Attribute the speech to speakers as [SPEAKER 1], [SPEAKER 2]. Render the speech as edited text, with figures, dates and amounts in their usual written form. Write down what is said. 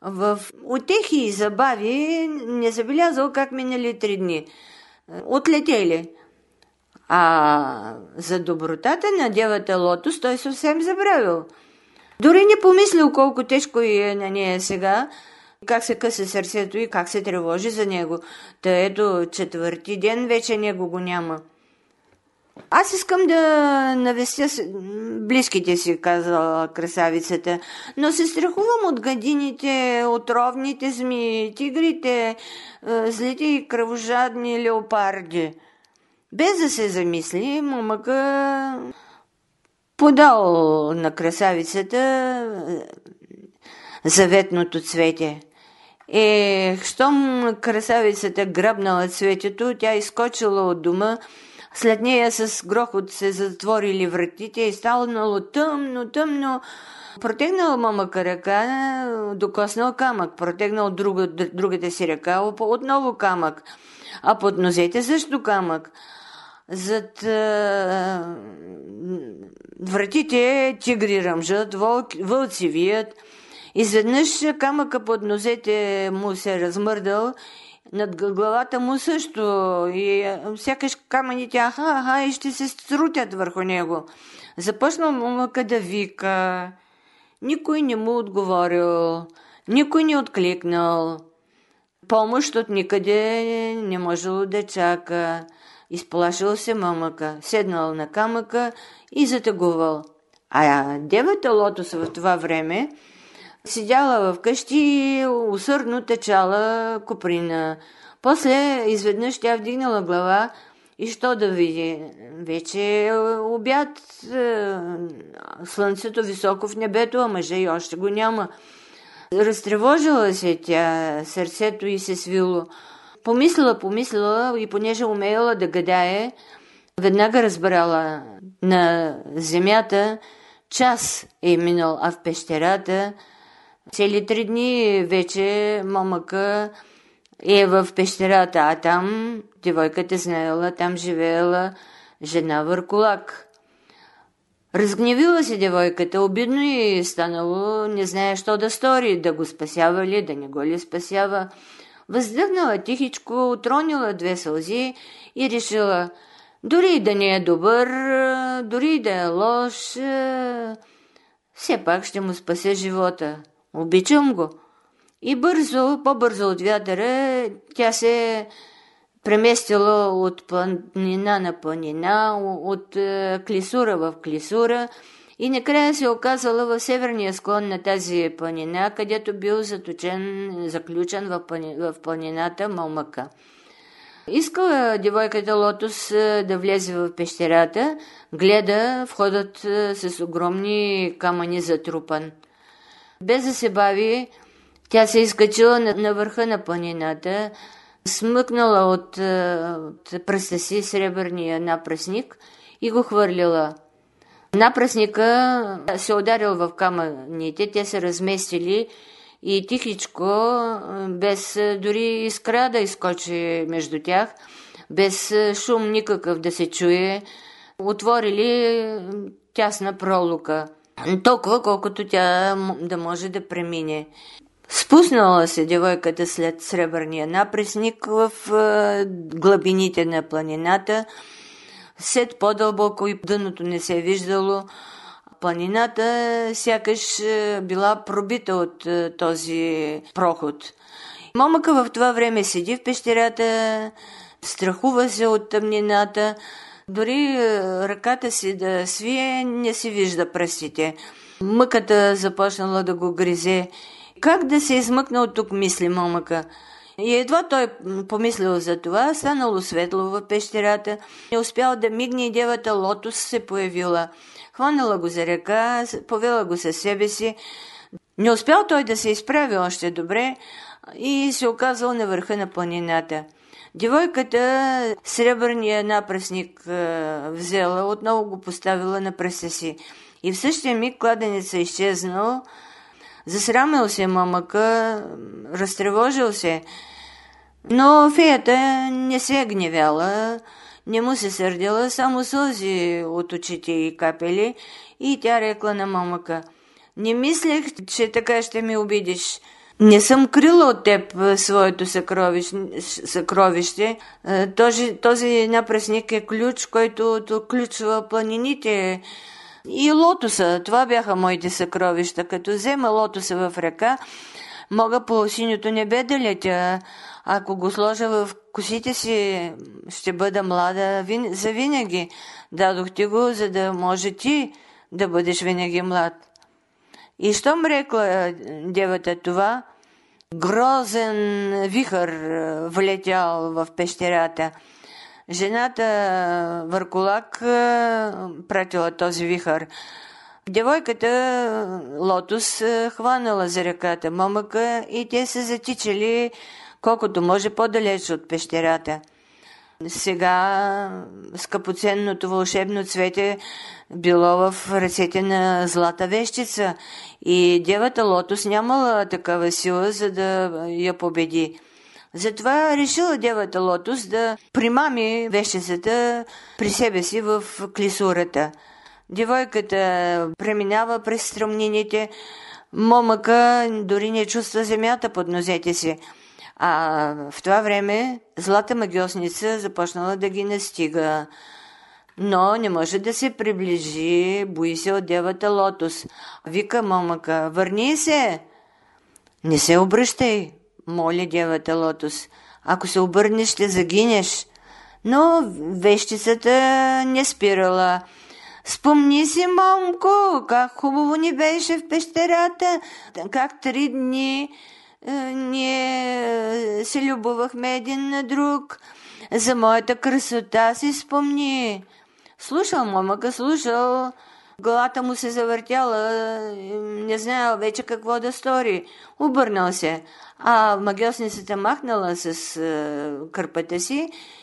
[SPEAKER 1] В утехи и забави не забелязал как минали 3 дни. Отлетели. А за добротата на девата Лотос той съвсем забравил. Дори не помислил колко тежко е на нея сега, как се къса сърцето и как се тревожи за него. Та ето 4-ти ден вече него го няма. Аз искам да навестя близките си, казала красавицата, но се страхувам от гадините, отровните змии, тигрите, злите и кръвожадни леопарди. Без да се замисли, момъка подал на красавицата заветното цвете. Щом красавицата грабнала цветето, тя изскочила от дома. След нея с грохот се затворили вратите и станало тъмно. Протегнал момъка ръка, докоснал камък, протегнал другата си ръка, отново камък, а под нозете също камък. Зад вратите тигри ръмжат, вълци вият. Изведнъж камъка под нозете му се размърдал, над главата му също, и сякаш камъните и ще се срутят върху него. Започнал момъка да вика. Никой не му отговорил, никой не откликнал. Помощ от никъде не можело да чака. Изплашил се момъка, седнал на камъка и затъгувал. А девата Лотос в това време седяла вкъщи и усърдно течала коприна. После изведнъж тя вдигнала глава и що да види? Вече е обяд, слънцето високо в небето, а мъжа и още го няма. Разтревожила се тя, сърцето й се свило. Помислила и понеже умеяла да гадае, веднага разбрала. На земята час е минал, а в пещерата цели 3 дни вече момъка е в пещерата, а там девойката знаела, там живеела жена Върколак. Разгневила се девойката, обидно й станало, не знае що да стори, да го спасява ли, да не го ли спасява. Въздъхнала тихичко, отронила 2 сълзи и решила, дори да не е добър, дори да е лош, все пак ще му спася живота. Обичам го. И по-бързо от вятъра, тя се преместила от планина на планина, от клисура в клисура и накрая се оказала в северния склон на тази планина, където бил заключен в планината момъка. Искала девойката Лотос да влезе в пещерата, гледа входът с огромни камъни затрупан. Без да се бави, тя се изкачила на върха на планината, смъкнала от пръста си сребърния напръсник и го хвърлила. Напръсника се ударил в камъните, те се разместили и тихичко, без дори искра да изкочи между тях, без шум никакъв да се чуе, отворили тясна пролука. Толкова, колкото тя да може да премине. Спуснала се девойката след сребърния напресник в глъбините на планината. Сет по-дълбоко и дъното не се е виждало. Планината сякаш била пробита от този проход. Момъка в това време седи в пещерата, страхува се от тъмнината. Дори ръката си да свие, не си вижда пръстите. Мъката започнала да го гризе. Как да се измъкна от тук, мисли момъка. И едва той помислил за това, станало светло в пещерата, не успял да мигне и девата Лотос се появила. Хванала го за ръка, повела го със себе си. Не успял той да се изправи още добре и се оказал на върха на планината. Девойката сребърния напръсник взела, отново го поставила на пръста си. И в същия миг кладенеца изчезнал. Засрамил се момъка, разтревожил се. Но феята не се е гневяла, не му се сърдила, само сълзи от очите и капели, и тя рекла на момъка: не мислех, че така ще ме обидиш. Не съм крила от теб своето съкровище. Този напресник е ключ, който отключва планините и лотоса. Това бяха моите съкровища. Като взема лотоса в ръка, мога по синьото небе да летя. Ако го сложа в косите си, ще бъда млада завинаги. Дадох ти го, за да може ти да бъдеш винаги млад. И щом рекла девата това, грозен вихър влетял в пещерата. Жената Върколак пратила този вихър. Девойката Лотос хванала за ръката момъка и те се затичали колкото може по-далеч от пещерата. Сега скъпоценното вълшебно цвете било в ръцете на злата вещица и девата Лотос нямала такава сила, за да я победи. Затова решила девата Лотос да примами вещицата при себе си в клисурата. Девойката преминава през стръмнините, момъка дори не чувства земята под нозете си. А в това време злата магиосница започнала да ги настига. Но не може да се приближи, бои се от девата Лотос. Вика момъка, върни се! Не се обръщай, моли девата Лотос. Ако се обърнеш, ще загинеш. Но вещицата не спирала. Спомни си, момко, как хубаво ни беше в пещерата, как 3 дни ние се любовахме един на друг. За моята красота си спомни. Слушал момъка, слушал. Главата му се завъртяла, не знаел вече какво да стори. Обърнал се, а магиосницата махнала с кърпата си